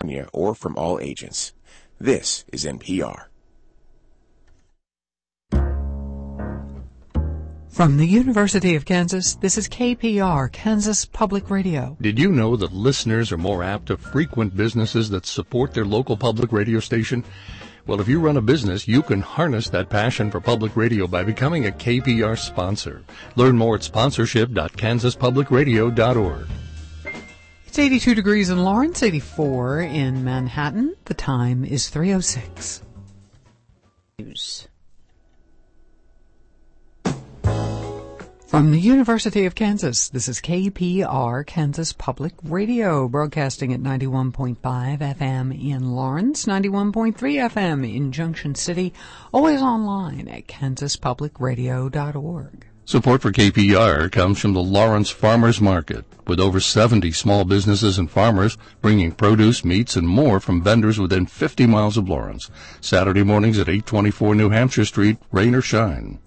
California or from all agents. This is NPR. From the University of Kansas, this is KPR, Kansas Public Radio. Did you know that listeners are more apt to frequent businesses that support their local public radio station? Well, if you run a business, you can harness that passion for public radio by becoming a KPR sponsor. Learn more at sponsorship.kansaspublicradio.org. It's 82 degrees in Lawrence, 84 in Manhattan. The time is 3:06. News. From the University of Kansas, this is KPR, Kansas Public Radio, broadcasting at 91.5 FM in Lawrence, 91.3 FM in Junction City, always online at kansaspublicradio.org. Support for KPR comes from the Lawrence Farmers Market, with over 70 small businesses and farmers bringing produce, meats, and more from vendors within 50 miles of Lawrence. Saturday mornings at 824 New Hampshire Street, rain or shine.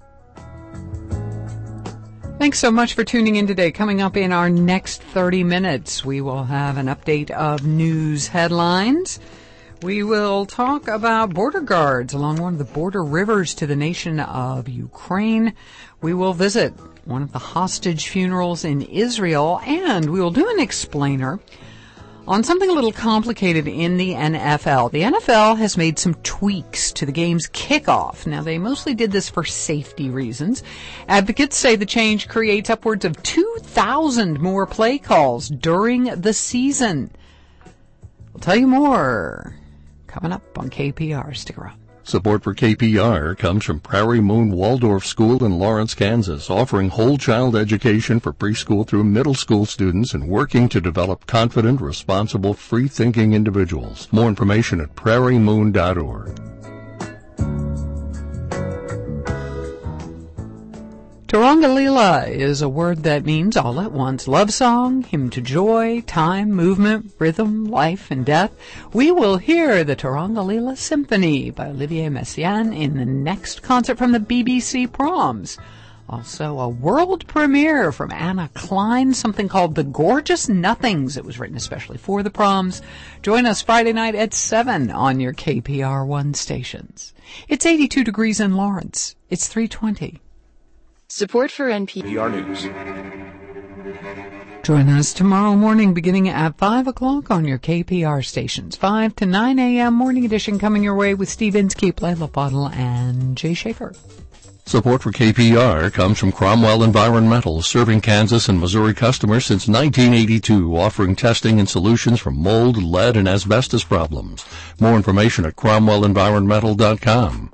Thanks so much for tuning in today. Coming up in our next 30 minutes, we will have an update of news headlines. We will talk about border guards along one of the border rivers to the nation of Ukraine. We will visit one of the hostage funerals in Israel, and we will do an explainer on something a little complicated in the NFL. The NFL has made some tweaks to the game's kickoff. Now, they mostly did this for safety reasons. Advocates say the change creates upwards of 2,000 more play calls during the season. We'll tell you more coming up on KPR. Stick around. Support for KPR comes from Prairie Moon Waldorf School in Lawrence, Kansas, offering whole child education for preschool through middle school students and working to develop confident, responsible, free-thinking individuals. More information at prairiemoon.org. Tarangalila is a word that means all at once. Love song, hymn to joy, time, movement, rhythm, life, and death. We will hear the Tarangalila Symphony by Olivier Messiaen in the next concert from the BBC Proms. Also, a world premiere from Anna Klein, something called The Gorgeous Nothings. It was written especially for the Proms. Join us Friday night at 7 on your KPR1 stations. It's 82 degrees in Lawrence. It's 3:20. Support for NPR News. Join us tomorrow morning beginning at 5 o'clock on your KPR stations. 5 to 9 a.m. morning edition coming your way with Steve Inskeep, Layla Bottle, and Jay Schaefer. Support for KPR comes from Cromwell Environmental, serving Kansas and Missouri customers since 1982, offering testing and solutions for mold, lead, and asbestos problems. More information at cromwellenvironmental.com.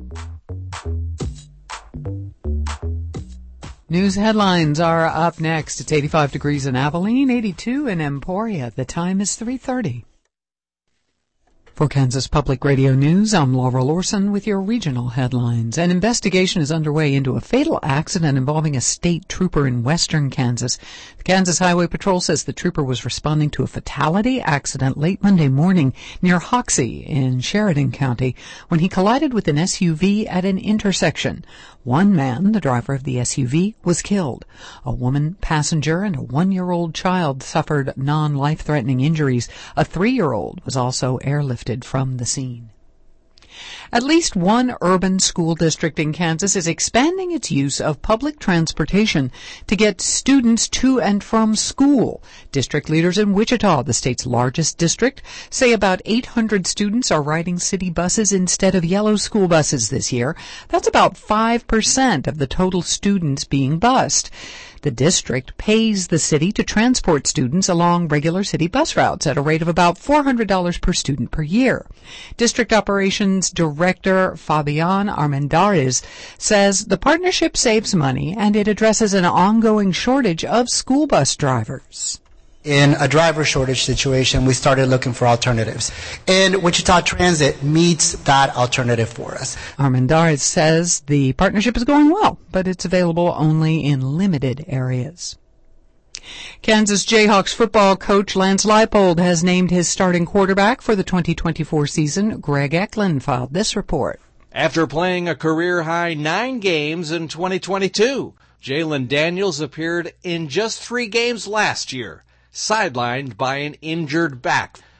News headlines are up next. It's 85 degrees in Abilene, 82 in Emporia. The time is 3:30. For Kansas Public Radio News, I'm Laura Lorson with your regional headlines. An investigation is underway into a fatal accident involving a state trooper in western Kansas. The Kansas Highway Patrol says the trooper was responding to a fatality accident late Monday morning near Hoxie in Sheridan County when he collided with an SUV at an intersection. One man, the driver of the SUV, was killed. A woman passenger and a 1-year-old child suffered non-life-threatening injuries. A 3-year-old was also airlifted from the scene. At least one urban school district in Kansas is expanding its use of public transportation to get students to and from school. District leaders in Wichita, the state's largest district, say about 800 students are riding city buses instead of yellow school buses this year. That's about 5% of the total students being bused. The district pays the city to transport students along regular city bus routes at a rate of about $400 per student per year. District Operations Director Fabian Armendariz says the partnership saves money and it addresses an ongoing shortage of school bus drivers. In a driver shortage situation, we started looking for alternatives. And Wichita Transit meets that alternative for us. Armendariz says the partnership is going well, but it's available only in limited areas. Kansas Jayhawks football coach Lance Leipold has named his starting quarterback for the 2024 season. Greg Eklund filed this report. After playing a career-high 9 games in 2022, Jalen Daniels appeared in just 3 games last year, sidelined by an injured back.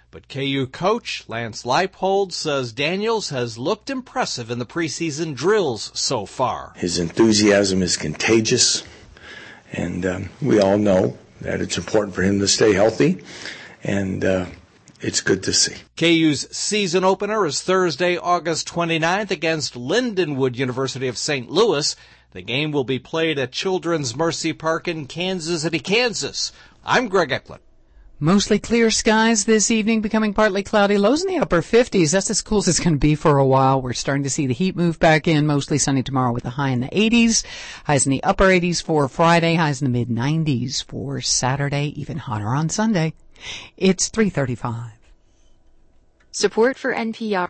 But KU coach Lance Leipold says Daniels has looked impressive in the preseason drills so far. His enthusiasm is contagious, and we all know that it's important for him to stay healthy, and it's good to see. KU's season opener is Thursday, August 29th against Lindenwood University of St. Louis. The game will be played at Children's Mercy Park in Kansas City, Kansas. I'm Greg Eklund. Mostly clear skies this evening, becoming partly cloudy, lows in the upper 50s. That's as cool as it's going to be for a while. We're starting to see the heat move back in, mostly sunny tomorrow with a high in the 80s. Highs in the upper 80s for Friday, highs in the mid 90s for Saturday, even hotter on Sunday. It's 3:35. Support for NPR.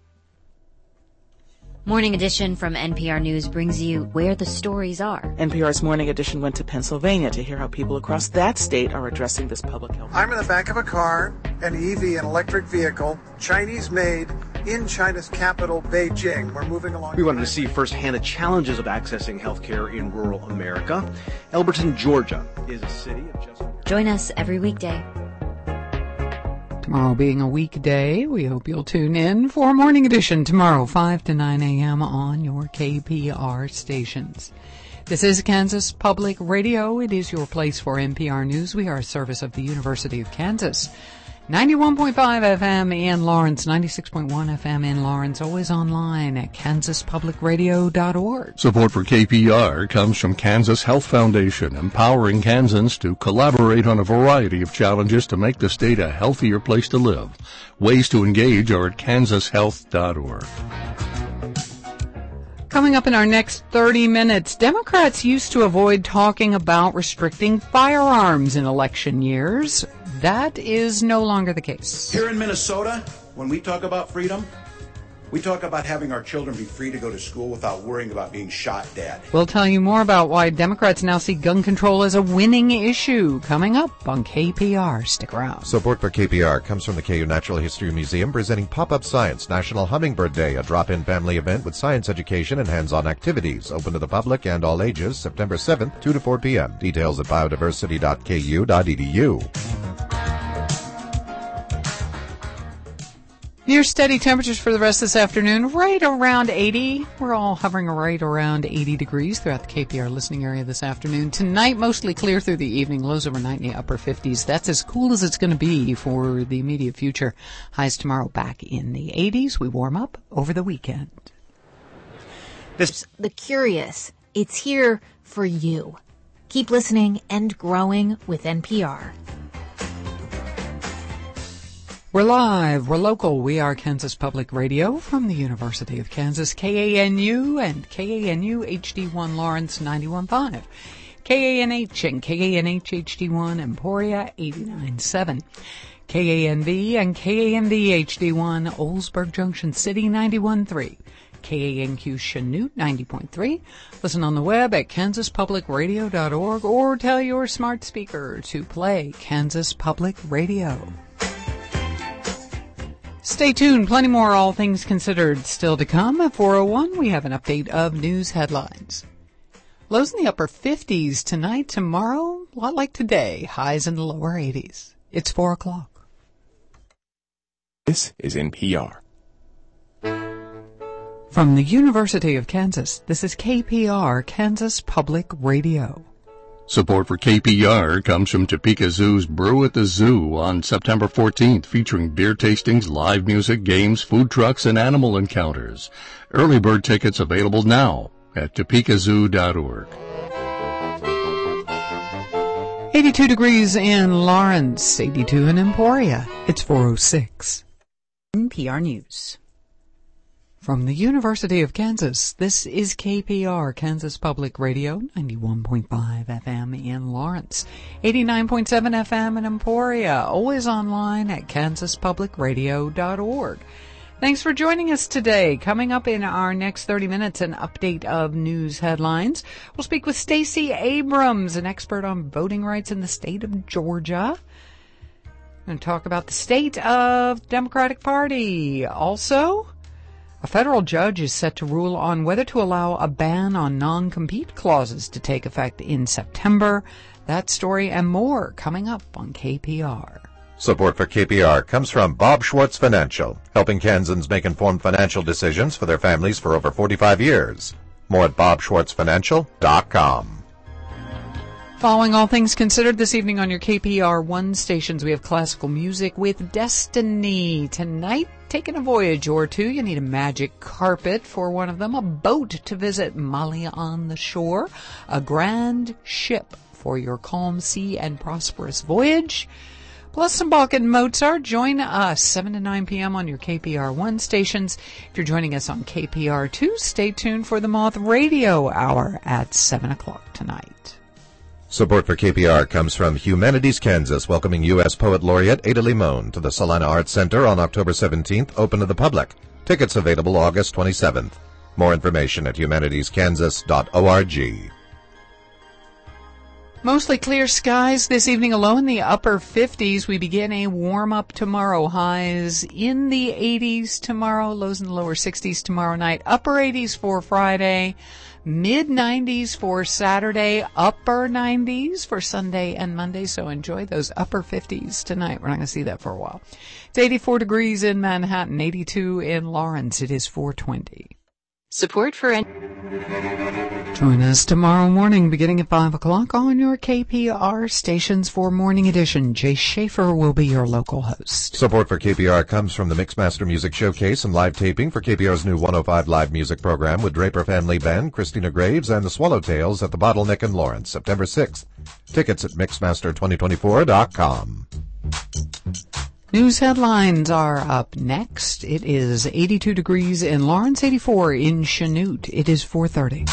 Morning Edition from NPR News brings you where the stories are. NPR's Morning Edition went to Pennsylvania to hear how people across that state are addressing this public health. I'm in the back of a car, an EV, an electric vehicle, Chinese-made, in China's capital, Beijing. We're moving along. We wanted to see firsthand the challenges of accessing healthcare in rural America. Elberton, Georgia is a city of just... Join us every weekday. Tomorrow being a weekday, we hope you'll tune in for Morning Edition tomorrow, 5 to 9 a.m. on your KPR stations. This is Kansas Public Radio. It is your place for NPR News. We are a service of the University of Kansas. 91.5 FM in Lawrence, 96.1 FM in Lawrence, always online at kansaspublicradio.org. Support for KPR comes from Kansas Health Foundation, empowering Kansans to collaborate on a variety of challenges to make the state a healthier place to live. Ways to engage are at kansashealth.org. Coming up in our next 30 minutes, Democrats used to avoid talking about restricting firearms in election years. That is no longer the case. Here in Minnesota, when we talk about freedom, we talk about having our children be free to go to school without worrying about being shot dead. We'll tell you more about why Democrats now see gun control as a winning issue coming up on KPR. Stick around. Support for KPR comes from the KU Natural History Museum presenting Pop-Up Science National Hummingbird Day, a drop-in family event with science education and hands-on activities. Open to the public and all ages, September 7th, 2 to 4 p.m. Details at biodiversity.ku.edu. Near steady temperatures for the rest of this afternoon, right around 80. We're all hovering right around 80 degrees throughout the KPR listening area this afternoon. Tonight, mostly clear through the evening, lows overnight in the upper 50s. That's as cool as it's going to be for the immediate future. Highs tomorrow back in the 80s. We warm up over the weekend. The Curious. It's here for you. Keep listening and growing with NPR. We're live, we're local, we are Kansas Public Radio from the University of Kansas, KANU and KANU HD1 Lawrence 91.5, KANH and KANH HD1 Emporia 89.7, KANV and KANV HD1 Oldsburg Junction City 91.3, KANQ Chanute 90.3. Listen on the web at kansaspublicradio.org or tell your smart speaker to play Kansas Public Radio. Stay tuned. Plenty more All Things Considered still to come. At 4:01, we have an update of news headlines. Lows in the upper 50s tonight, tomorrow, a lot like today. Highs in the lower 80s. It's 4 o'clock. This is NPR. From the University of Kansas, this is KPR, Kansas Public Radio. Support for KPR comes from Topeka Zoo's Brew at the Zoo on September 14th, featuring beer tastings, live music, games, food trucks, and animal encounters. Early bird tickets available now at topekazoo.org. 82 degrees in Lawrence, 82 in Emporia. It's 4:06. NPR News. From the University of Kansas, this is KPR, Kansas Public Radio, 91.5 FM in Lawrence, 89.7 FM in Emporia, always online at kansaspublicradio.org. Thanks for joining us today. Coming up in our next 30 minutes, an update of news headlines. We'll speak with Stacey Abrams, an expert on voting rights in the state of Georgia. We're going to talk about the state of the Democratic Party. Also, a federal judge is set to rule on whether to allow a ban on non-compete clauses to take effect in September. That story and more coming up on KPR. Support for KPR comes from Bob Schwartz Financial, helping Kansans make informed financial decisions for their families for over 45 years. More at bobschwartzfinancial.com. Following All Things Considered this evening on your KPR1 stations, we have classical music with Destiny. Tonight, taking a voyage or two. You need a magic carpet for one of them, a boat to visit Mali on the shore, a grand ship for your calm sea and prosperous voyage, plus some Bach and Mozart. Join us 7 to 9 p.m. on your KPR1 stations. If you're joining us on KPR2, stay tuned for the Moth Radio Hour at 7 o'clock tonight. Support for KPR comes from Humanities Kansas, welcoming U.S. Poet Laureate Ada Limon to the Solana Arts Center on October 17th, open to the public. Tickets available August 27th. More information at humanitieskansas.org. Mostly clear skies this evening, a low in the upper 50s. We begin a warm-up tomorrow. Highs in the 80s tomorrow, lows in the lower 60s tomorrow night. Upper 80s for Friday, mid-90s for Saturday, upper 90s for Sunday and Monday. So enjoy those upper 50s tonight. We're not going to see that for a while. It's 84 degrees in Manhattan, 82 in Lawrence. It is 4:20. Support for Join us tomorrow morning beginning at 5 o'clock on your KPR stations for Morning Edition. Jay Schaefer will be your local host. Support for KPR comes from the Mixmaster Music Showcase and live taping for KPR's new 105 live music program with Draper Family Band, Christina Graves, and the Swallowtails at the Bottleneck in Lawrence, September 6th. Tickets at Mixmaster2024.com. News headlines are up next. It is 82 degrees in Lawrence, 84 in Chanute. It is 4:30.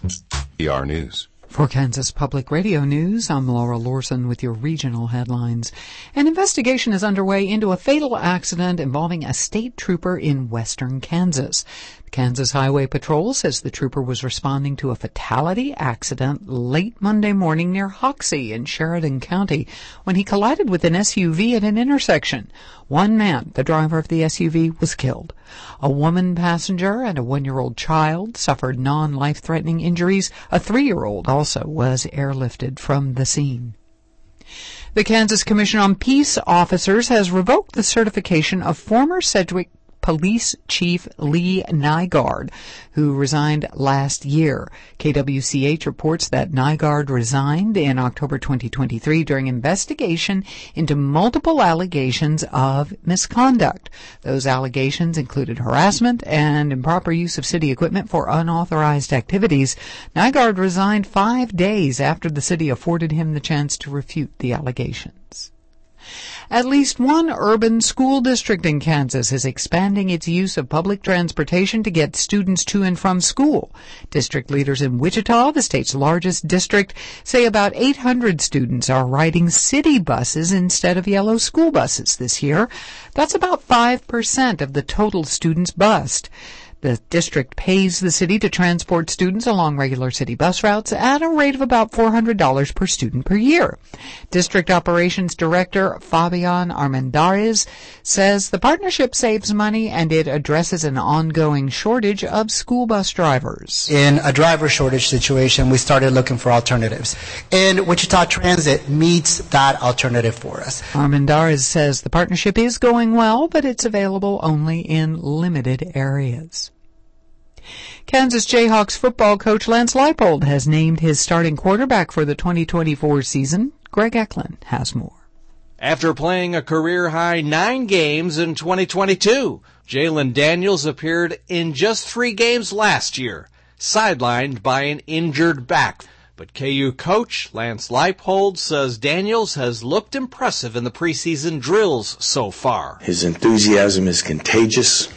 KPR News. For Kansas Public Radio News, I'm Laura Lorson with your regional headlines. An investigation is underway into a fatal accident involving a state trooper in western Kansas. The Kansas Highway Patrol says the trooper was responding to a fatality accident late Monday morning near Hoxie in Sheridan County when he collided with an SUV at an intersection. One man, the driver of the SUV, was killed. A woman passenger and a 1-year-old child suffered non-life-threatening injuries. A 3-year-old also was airlifted from the scene. The Kansas Commission on Peace Officers has revoked the certification of former Sedgwick Police Chief Lee Nygaard, who resigned last year. KWCH reports that Nygaard resigned in October 2023 during investigation into multiple allegations of misconduct. Those allegations included harassment and improper use of city equipment for unauthorized activities. Nygaard resigned 5 days after the city afforded him the chance to refute the allegations. At least one urban school district in Kansas is expanding its use of public transportation to get students to and from school. District leaders in Wichita, the state's largest district, say about 800 students are riding city buses instead of yellow school buses this year. That's about 5% of the total students bused. The district pays the city to transport students along regular city bus routes at a rate of about $400 per student per year. District Operations Director Fabian Armendariz says the partnership saves money and it addresses an ongoing shortage of school bus drivers. In a driver shortage situation, we started looking for alternatives. And Wichita Transit meets that alternative for us. Armendariz says the partnership is going well, but it's available only in limited areas. Kansas Jayhawks football coach Lance Leipold has named his starting quarterback for the 2024 season. Greg Eklund has more. After playing a career-high 9 games in 2022, Jalen Daniels appeared in just 3 games last year, sidelined by an injured back. But KU coach Lance Leipold says Daniels has looked impressive in the preseason drills so far. His enthusiasm is contagious,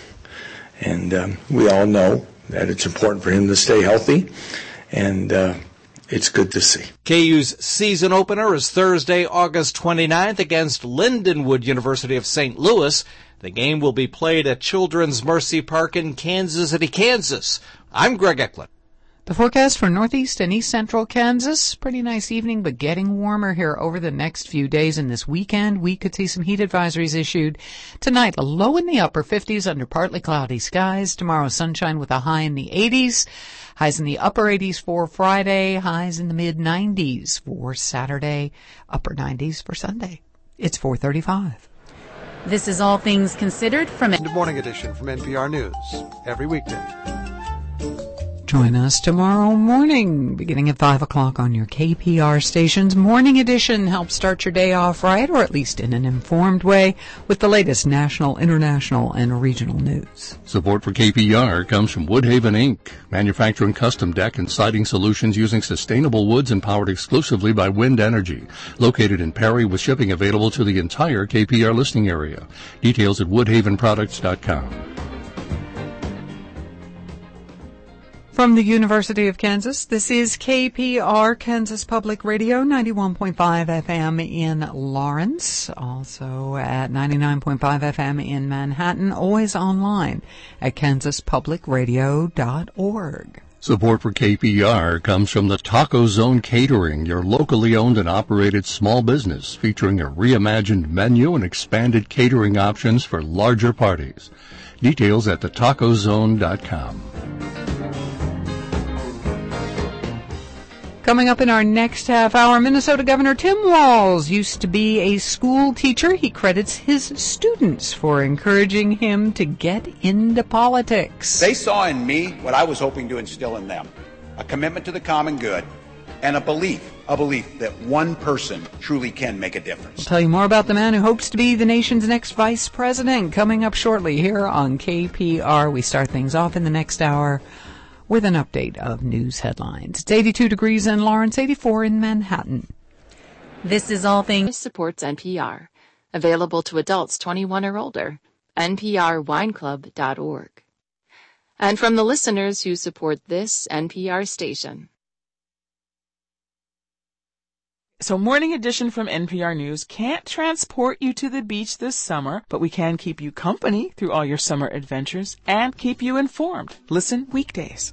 and we all know that it's important for him to stay healthy, and it's good to see. KU's season opener is Thursday, August 29th against Lindenwood University of St. Louis. The game will be played at Children's Mercy Park in Kansas City, Kansas. I'm Greg Eklund. The forecast for northeast and east central Kansas, pretty nice evening, but getting warmer here over the next few days. And this weekend, we could see some heat advisories issued. Tonight, a low in the upper 50s under partly cloudy skies. Tomorrow, sunshine with a high in the 80s. Highs in the upper 80s for Friday. Highs in the mid 90s for Saturday. Upper 90s for Sunday. It's 4:35. This is All Things Considered from The Morning Edition from NPR News, every weekday. Join us tomorrow morning, beginning at 5 o'clock on your KPR station's Morning Edition. Help start your day off right, or at least in an informed way, with the latest national, international, and regional news. Support for KPR comes from Woodhaven, Inc., manufacturing custom deck and siding solutions using sustainable woods and powered exclusively by wind energy. Located in Perry with shipping available to the entire KPR listing area. Details at woodhavenproducts.com. From the University of Kansas, this is KPR, Kansas Public Radio, 91.5 FM in Lawrence, also at 99.5 FM in Manhattan, always online at kansaspublicradio.org. Support for KPR comes from the Taco Zone Catering, your locally owned and operated small business, featuring a reimagined menu and expanded catering options for larger parties. Details at thetacozone.com. Coming up in our next half hour, Minnesota Governor Tim Walz used to be a school teacher. He credits his students for encouraging him to get into politics. They saw in me what I was hoping to instill in them, a commitment to the common good and a belief that one person truly can make a difference. We'll tell you more about the man who hopes to be the nation's next vice president coming up shortly here on KPR. We start things off in the next hour with an update of news headlines. It's 82 degrees in Lawrence, 84 in Manhattan. This is All Things. Supports NPR. Available to adults 21 or older. NPRWineClub.org. And from the listeners who support this NPR station. So Morning Edition from NPR News can't transport you to the beach this summer, but we can keep you company through all your summer adventures and keep you informed. Listen weekdays.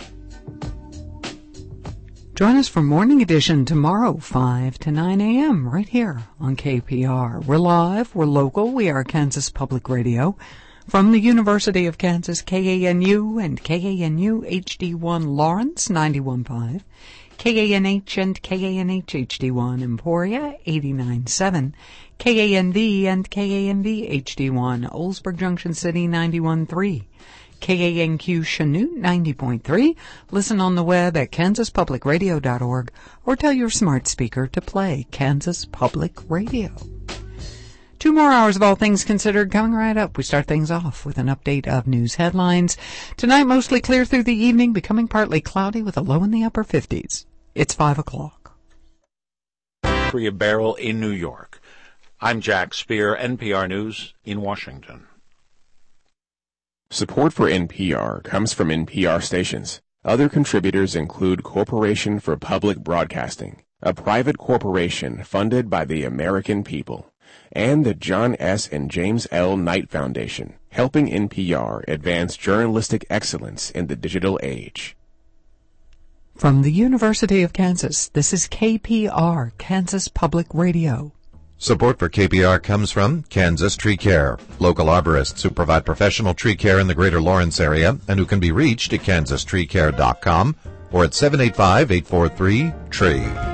Join us for Morning Edition tomorrow, 5 to 9 a.m. right here on KPR. We're live, we're local, we are Kansas Public Radio. From the University of Kansas, KANU and KANU HD1 Lawrence, 91.5. KANH and KANH HD1 Emporia, 89.7. KANV and KANV HD1 Oldsburg Junction City, 91.3. KANQ Chanute, 90.3. Listen on the web at kansaspublicradio.org or tell your smart speaker to play Kansas Public Radio. 2 more hours of All Things Considered coming right up. We start things off with an update of news headlines. Tonight, mostly clear through the evening, becoming partly cloudy with a low in the upper 50s. It's 5 o'clock. A barrel in New York. I'm Jack Speer, NPR News in Washington. Support for NPR comes from NPR stations. Other contributors include Corporation for Public Broadcasting, a private corporation funded by the American people, and the John S. and James L. Knight Foundation, helping NPR advance journalistic excellence in the digital age. From the University of Kansas, this is KPR, Kansas Public Radio. Support for KPR comes from Kansas Tree Care, local arborists who provide professional tree care in the greater Lawrence area and who can be reached at kansastreecare.com or at 785-843-TREE.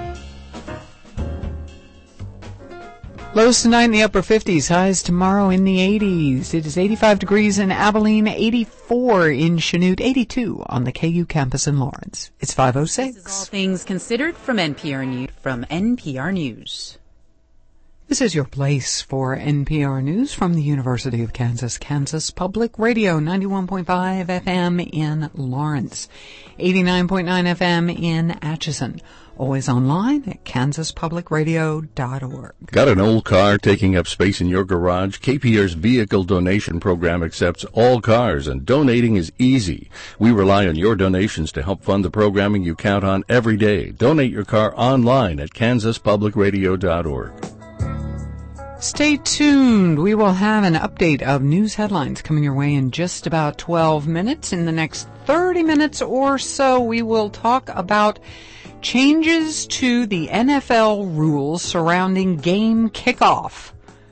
Lows tonight in the upper 50s, highs tomorrow in the 80s. It is 85 degrees in Abilene, 84 in Chanute, 82 on the KU campus in Lawrence. It's 5:06. This is All Things Considered from NPR News. This is your place for NPR News from the University of Kansas, Kansas Public Radio, 91.5 FM in Lawrence, 89.9 FM in Atchison. Always online at kansaspublicradio.org. Got an old car taking up space in your garage? KPR's vehicle donation program accepts all cars, and donating is easy. We rely on your donations to help fund the programming you count on every day. Donate your car online at kansaspublicradio.org. Stay tuned. We will have an update of news headlines coming your way in just about 12 minutes. In the next 30 minutes or so, we will talk about changes to the NFL rules surrounding game kickoff.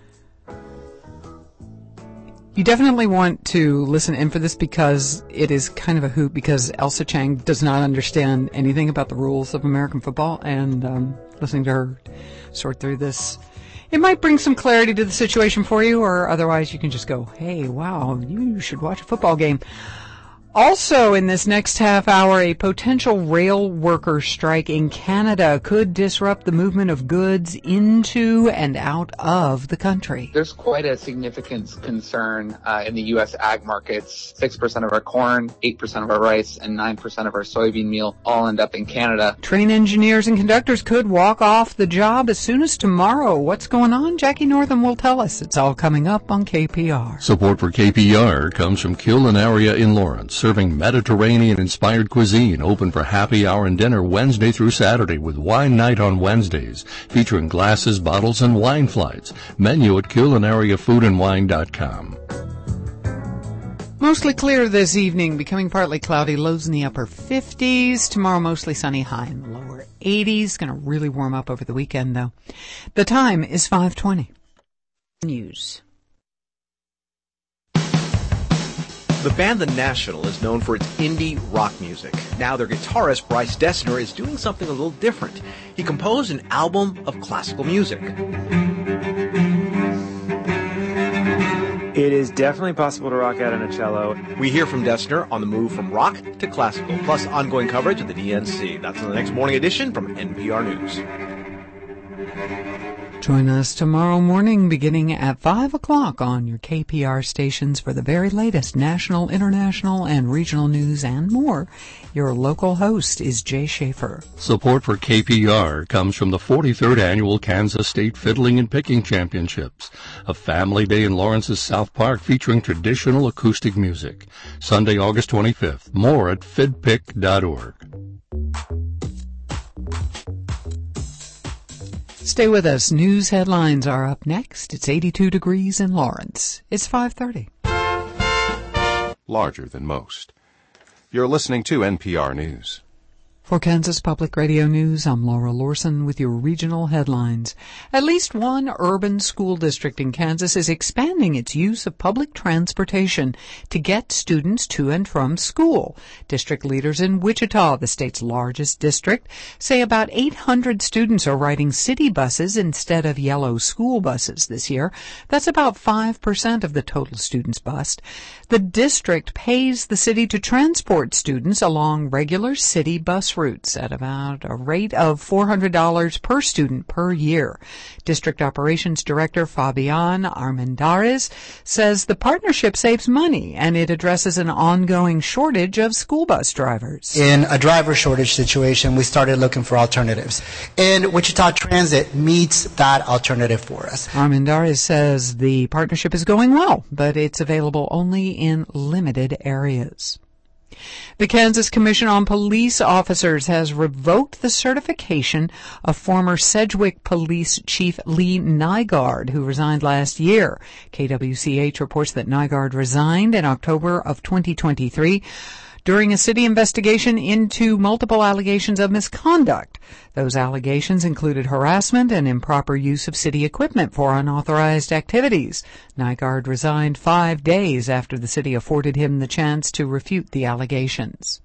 You definitely want to listen in for this because it is kind of a hoot, because Elsa Chang does not understand anything about the rules of American football, and listening to her sort through this It might bring some clarity to the situation for you, or otherwise you can just go, hey, wow, you should watch a football game. Also, in this next half hour, a potential rail worker strike in Canada could disrupt the movement of goods into and out of the country. There's quite a significant concern in the U.S. ag markets. 6% of our corn, 8% of our rice, and 9% of our soybean meal all end up in Canada. Train engineers and conductors could walk off the job as soon as tomorrow. What's going on? Jackie Northam will tell us. It's all coming up on KPR. Support for KPR comes from Culinaria in Lawrence, serving Mediterranean-inspired cuisine, open for happy hour and dinner Wednesday through Saturday with wine night on Wednesdays, featuring glasses, bottles, and wine flights. Menu at culinariafoodandwine.com. Mostly clear this evening, becoming partly cloudy, lows in the upper 50s. Tomorrow, mostly sunny, high in the lower 80s. Going to really warm up over the weekend, though. The time is 5:20. News. The band The National is known for its indie rock music. Now their guitarist, Bryce Dessner, is doing something a little different. He composed an album of classical music. It is definitely possible to rock out on a cello. We hear from Dessner on the move from rock to classical, plus ongoing coverage of the DNC. That's in the next morning edition from NPR News. Join us tomorrow morning beginning at 5 o'clock on your KPR stations for the very latest national, international, and regional news and more. Your local host is Jay Schaefer. Support for KPR comes from the 43rd Annual Kansas State Fiddling and Picking Championships, a family day in Lawrence's South Park featuring traditional acoustic music. Sunday, August 25th. More at fidpick.org. Stay with us. News headlines are up next. It's 82 degrees in Lawrence. It's 5:30. Larger than most. You're listening to NPR News. For Kansas Public Radio News, I'm Laura Lorson with your regional headlines. At least one urban school district in Kansas is expanding its use of public transportation to get students to and from school. District leaders in Wichita, the state's largest district, say about 800 students are riding city buses instead of yellow school buses this year. That's about 5% of the total students bused. The district pays the city to transport students along regular city bus routes at about a rate of $400 per student per year. District Operations Director Fabian Armendariz says the partnership saves money and it addresses an ongoing shortage of school bus drivers. In a driver shortage situation, we started looking for alternatives. And Wichita Transit meets that alternative for us. Armendariz says the partnership is going well, but it's available only in limited areas. The Kansas Commission on Police Officers has revoked the certification of former Sedgwick Police Chief Lee Nygaard, who resigned last year. KWCH reports that Nygaard resigned in October of 2023 during a city investigation into multiple allegations of misconduct. Those allegations included harassment and improper use of city equipment for unauthorized activities. Nygaard resigned 5 days after the city afforded him the chance to refute the allegations.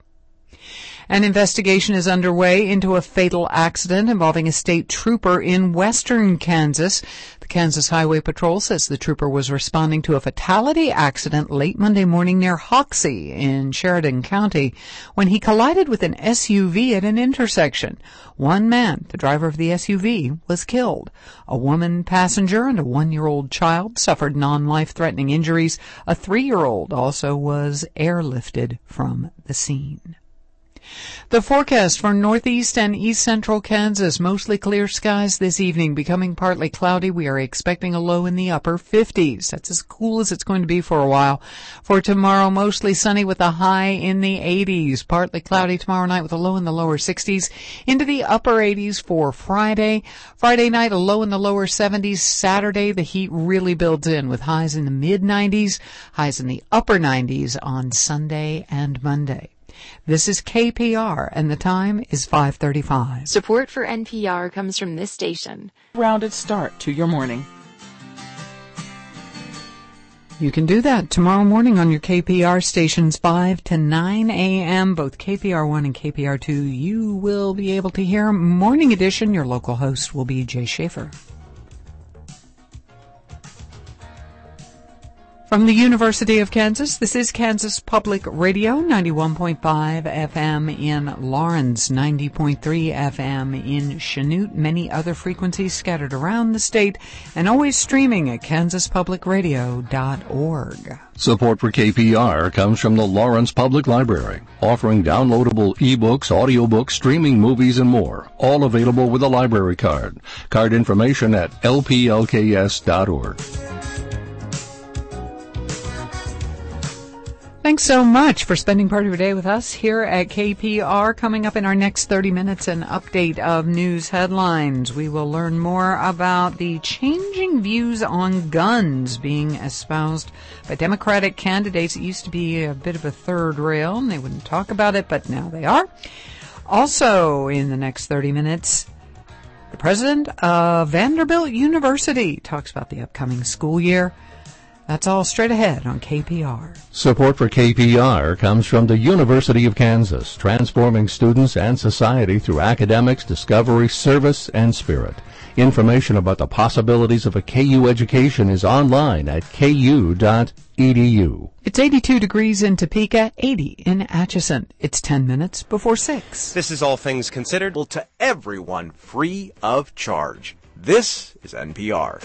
An investigation is underway into a fatal accident involving a state trooper in western Kansas. The Kansas Highway Patrol says the trooper was responding to a fatality accident late Monday morning near Hoxie in Sheridan County when he collided with an SUV at an intersection. One man, the driver of the SUV, was killed. A woman passenger and a 1-year-old child suffered non-life-threatening injuries. A 3-year-old also was airlifted from the scene. The forecast for northeast and east central Kansas, mostly clear skies this evening, becoming partly cloudy. We are expecting a low in the upper 50s. That's as cool as it's going to be for a while. For tomorrow, mostly sunny with a high in the 80s. Partly cloudy tomorrow night with a low in the lower 60s. Into the upper 80s for Friday. Friday night, a low in the lower 70s. Saturday, the heat really builds in with highs in the mid 90s, highs in the upper 90s on Sunday and Monday. This is KPR, and the time is 5:35. Support for NPR comes from this station. Rounded start to your morning. You can do that tomorrow morning on your KPR stations 5 to 9 a.m., both KPR1 and KPR2. You will be able to hear Morning Edition. Your local host will be Jay Schaefer. From the University of Kansas, this is Kansas Public Radio, 91.5 FM in Lawrence, 90.3 FM in Chanute, many other frequencies scattered around the state, and always streaming at kansaspublicradio.org. Support for KPR comes from the Lawrence Public Library, offering downloadable ebooks, audiobooks, streaming movies, and more, all available with a library card. Card information at lplks.org. Thanks so much for spending part of your day with us here at KPR. Coming up in our next 30 minutes, an update of news headlines. We will learn more about the changing views on guns being espoused by Democratic candidates. It used to be a bit of a third rail, and they wouldn't talk about it, but now they are. Also, in the next 30 minutes, the president of Vanderbilt University talks about the upcoming school year. That's all straight ahead on KPR. Support for KPR comes from the University of Kansas, transforming students and society through academics, discovery, service, and spirit. Information about the possibilities of a KU education is online at ku.edu. It's 82 degrees in Topeka, 80 in Atchison. It's 10 minutes before 6. This is All Things Considered, to everyone free of charge. This is NPR.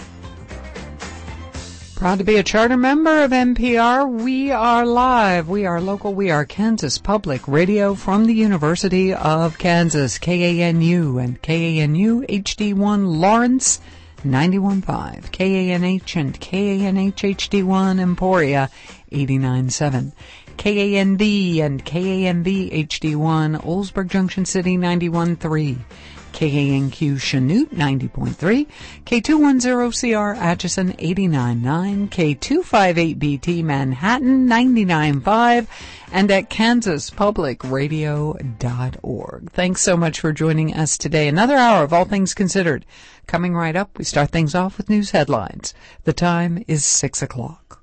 Proud to be a charter member of NPR. We are live. We are local. We are Kansas Public Radio from the University of Kansas, KANU and KANU HD1 Lawrence 91.5, KANH and KANH HD1 Emporia 89.7, KANV and KANV HD1 Oldsburg Junction City 91.3. KANQ Chanute 90.3, K210CR Atchison 89.9, K258BT Manhattan 99.5, and at kansaspublicradio.org. Thanks so much for joining us today. Another hour of All Things Considered. Coming right up, we start things off with news headlines. The time is 6 o'clock.